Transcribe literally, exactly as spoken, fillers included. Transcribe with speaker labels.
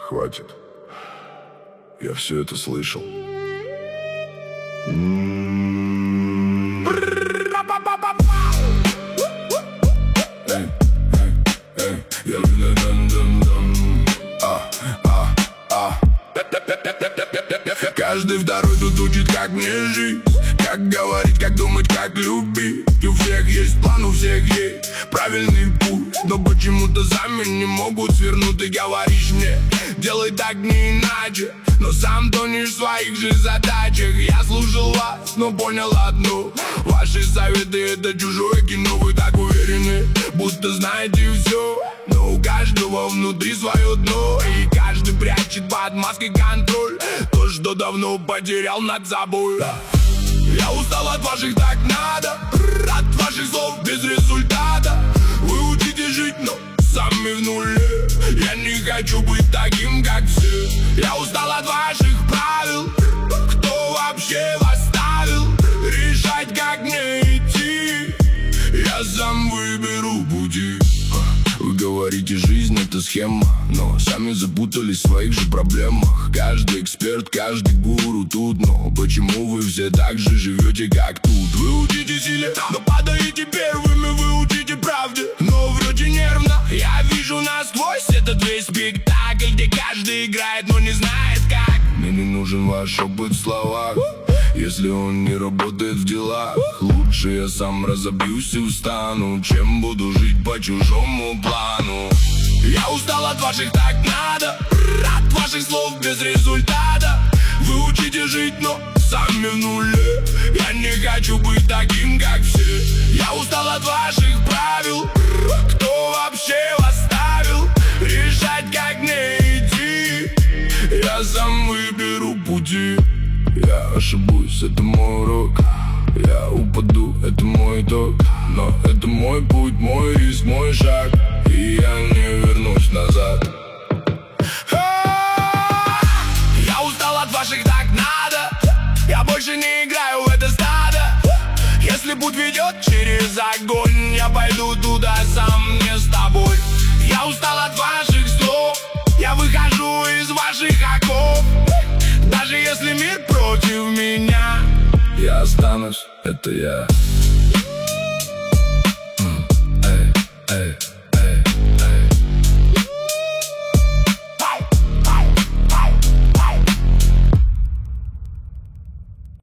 Speaker 1: Хватит. Я все это слышал. Каждый второй тут учит, как мне жить, как говорить, как думать, как любить. И у всех есть план, у всех есть правильный путь, но почему-то сами не могут свернуть. Ты говоришь мне, делай так, не иначе, но сам тонешь в своих же задачах. Я слушал вас, но понял одну: ваши советы — это чужое кино. Вы так уверены, будто знаете все, но у каждого внутри свое дно, и каждый прячет под маской контроль то, что давно потерял над собой. Я устал от ваших «так надо», от ваших слов без результата. Вы учите жить, но сами в нуле. Я не хочу быть таким, как все. Я устал от ваших правил. Кто вообще вас ставил решать, как мне идти? Я сам выберу пути. Вы говорите, жизнь — это схема, но сами запутались в своих же проблемах. Каждый эксперт, каждый гуру тут, но почему вы все так же живете, как тут? Вы учите силе, но падаете первыми. Вы учите правде, но вроде нервно. Я вижу насквозь этот весь спектакль, где каждый играет, но не знает как. Мне не нужен ваш опыт в словах, если он не работает в делах. Лучше я сам разобьюсь и устану, чем буду жить по чужому плану. Я устал от ваших «так надо», от ваших слов без результата. Вы учите жить, но сами в нуле. Я не хочу быть таким, как все. Я устал от ваших правил. Кто вообще вас ставил решать, как мне идти? Я сам выберу пути. Я ошибусь, это мой урок. Я упаду, это мой итог. Но это мой путь, мой риск, мой шаг, и я не вернусь назад. Я устал от ваших «так надо». Я больше не играю в это стадо. Если путь ведет через огонь, я пойду туда сам, не с тобой. Я устал от ваших слов. Я выхожу из ваших оков. Даже если мир против меня, я останусь, это я. Эй, эй.